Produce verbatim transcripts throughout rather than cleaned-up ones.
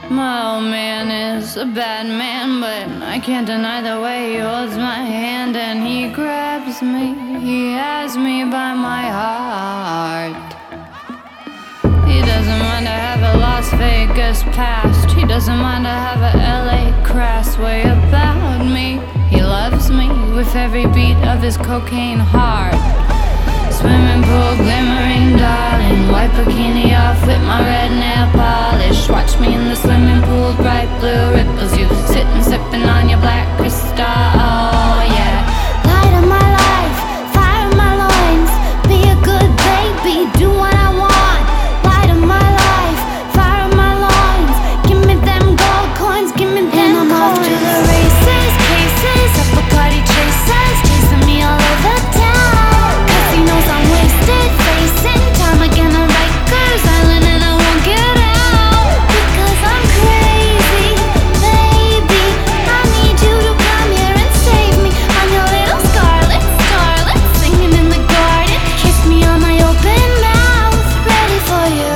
My old man is a bad man, but I can't deny the way he holds my hand and he grabs me. He has me by my heart. He doesn't mind to have a Las Vegas past. He doesn't mind to have a L A crass way about me. He loves me with every beat of his cocaine heart. Swimming pool glimmering, darling. White bikini off with my red nail polish. Watch me in the swimming pool, bright blue ripples. You sitting sipping on your black crystal, oh yeah. Light of my life, fire of my loins. Be a good baby, do what I want. Light of my life, fire of my loins. Give me them gold coins, give me them and I'm coins. Off to the races, cases of Bacardi chasers, chasing me all over town. Casinos I'm wasted, facing time again on Rikers Island and I won't get out because I'm crazy, baby. I need you to come here and save me. I'm your little scarlet, starlet, singing in the garden. Kiss me on my open mouth, ready for you.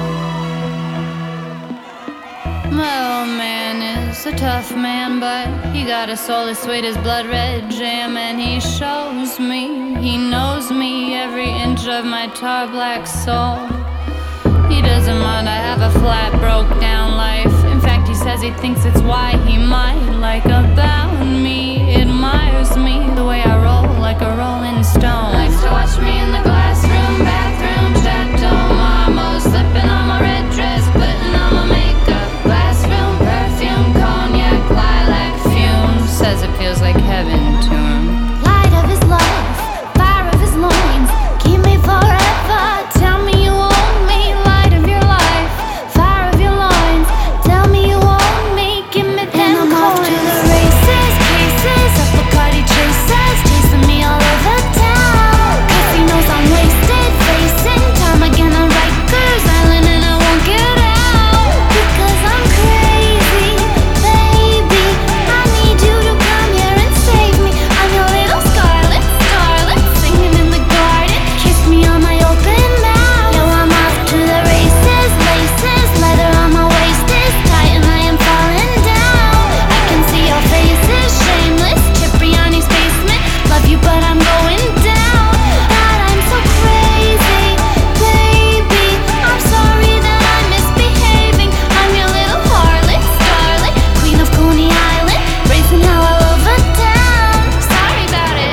My old man is a tough man, but he got a soul as sweet as blood red jam. And he shows me, he knows me, every inch of my tar black soul. He doesn't mind I have a flat, broke down life. In fact, he says he thinks it's why he might like about me. Admires me, the way I roll like a rolling stone. Likes to watch me in the glass room, bathroom, chateau marmot, slipping on my red dress, putting on my makeup. Glass room, perfume, cognac, lilac fumes. Says it feels like heaven to him. Light of his love, fire of his loins. Keep me forever, tell me you own me. Light of your life, fire of your loins. Tell me you own me, give me them and I'm coins. Off to the races, cases of Bacardi chasers, chasing me all over town. Casinos I'm wasted, facing time again on Rikers Island and I won't get out because I'm crazy, baby. I need you to come here and save me. I'm your little scarlet, starlet, singing in the garden. Kiss me on my open mouth. Yo, I'm off to the races, laces, leather on my waist is tight and I am falling down. I can see your faces, shameless, Cipriani's basement. Love you but I'm going down. God, I'm so crazy, baby. I'm sorry that I'm misbehaving. I'm your little harlot, starlet, queen of Coney Island, racing hell all over town. Sorry about it.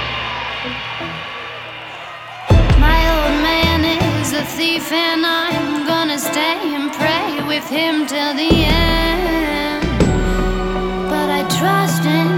My old man is a thief and I'm gonna stay and pray with him till the end. But I trust in